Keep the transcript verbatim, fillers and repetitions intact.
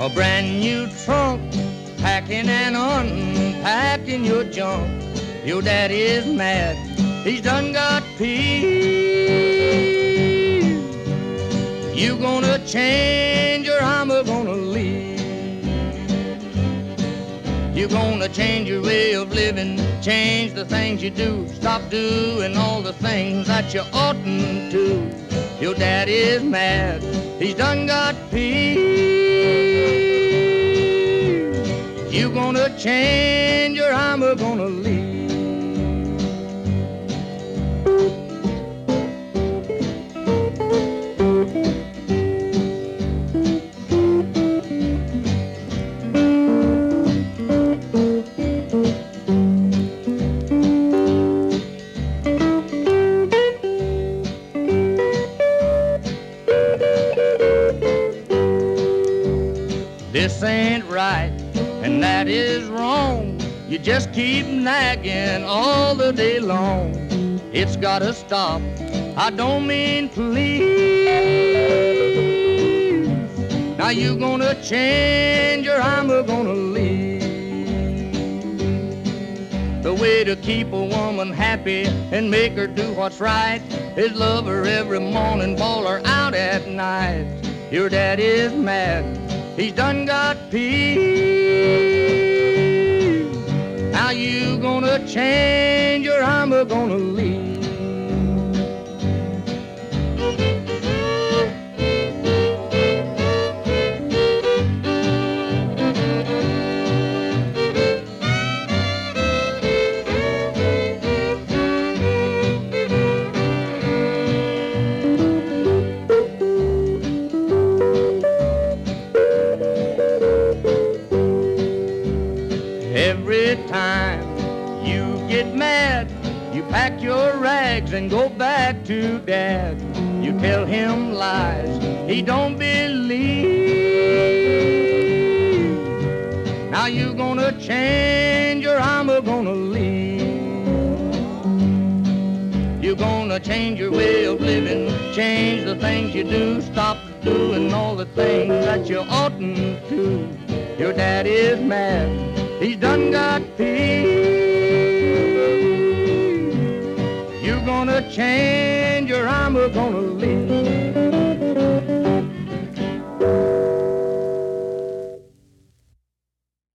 A brand new trunk, packing and unpacking your junk. Your daddy is mad, he's done got peas. You gonna change or I'm a gonna leave. You gonna change your way of living, change the things you do, stop doing all the things that you oughtn't to. Your daddy is mad, he's done got peas. You gonna change or I'm a gonna leave. This ain't right, and that is wrong. You just keep nagging all the day long. It's gotta stop, I don't mean please. Now you gonna change or I'm a gonna leave. The way to keep a woman happy and make her do what's right is love her every morning, bawl her out at night. Your daddy is mad, he's done got peas. Now you gonna change or I'm a gonna leave. Every time you get mad, you pack your rags and go back to Dad. You tell him lies he don't believe. Now you gonna change or I'm a gonna leave. You gonna change your way of living, change the things you do, stop doing all the things that you oughtn't to. Your daddy is mad, he's done got peas. You gonna change or I'm a gonna leave.